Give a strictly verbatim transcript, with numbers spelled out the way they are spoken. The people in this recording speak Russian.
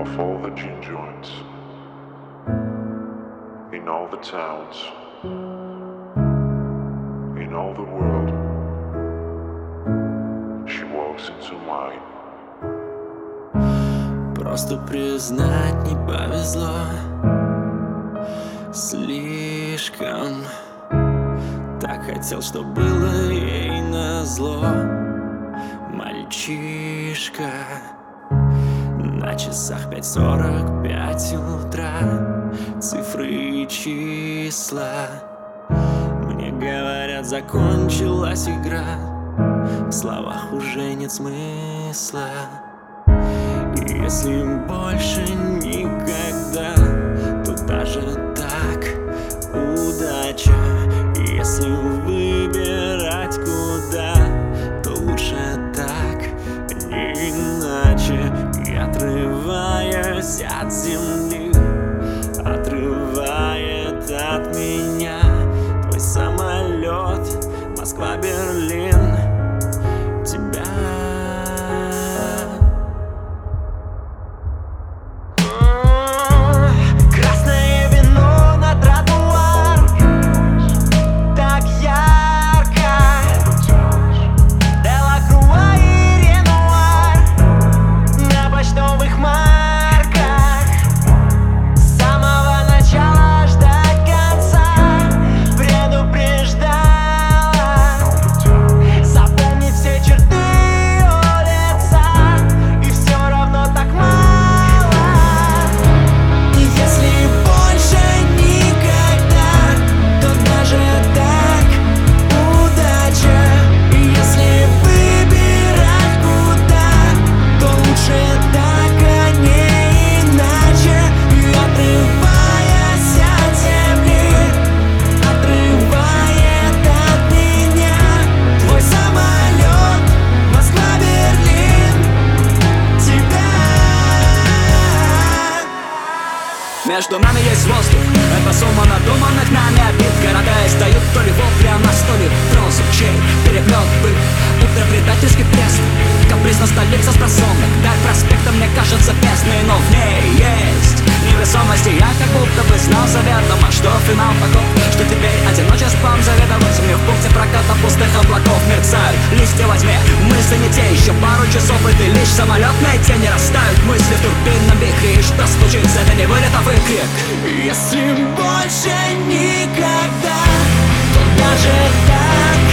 of all the gin joints in all the towns, in all the world. She walks into mine. Просто признать не повезло слишком. Так хотел, что было ей назло. Мальчишка. На часах пять сорок пять утра. Цифры и числа. Мне говорят, закончилась игра. В словах уже нет смысла. Если больше никогда, то даже так удача. Если выбирать куда, то лучше так, не иначе. И отрываясь от земли, отрывает от меня твой самолет Москва-Берлин. Тебя между нами есть воздух. Это сумма надуманных нами обид. Города издают то ли вопли, а нас то ли прозу. Чей переплет был утро предательский трест. Капризна столица с просонок. Даль проспекта мне кажется песной, но в ней есть невесомость. И я как будто бы знал заведомо, что финал таков, что теперь одиночеством заведовать мне в пункте проката пустых облаков мерцают листья во тьме. Мысли не те, еще пару часов и ты лишь самолетные тени растают. Мысли в турбинном вихре, и что случится, это не вылетов и крик. Если больше никогда, то даже так